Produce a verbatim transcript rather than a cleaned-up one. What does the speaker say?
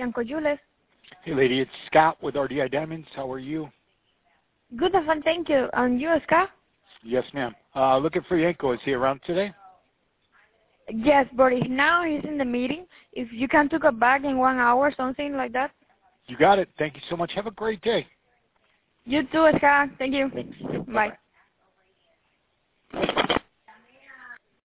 Uncle Julius. Hey, lady, it's Scott with R D I Diamonds. How are you? Good and fun, thank you. And you, Scott? Yes, ma'am. Uh, looking for Yanko. Is he around today? Yes, but if now he's in the meeting. If you can take it back in one hour, something like that. You got it. Thank you so much. Have a great day. You too, Scott. Thank you. Thanks. Bye. Bye-bye.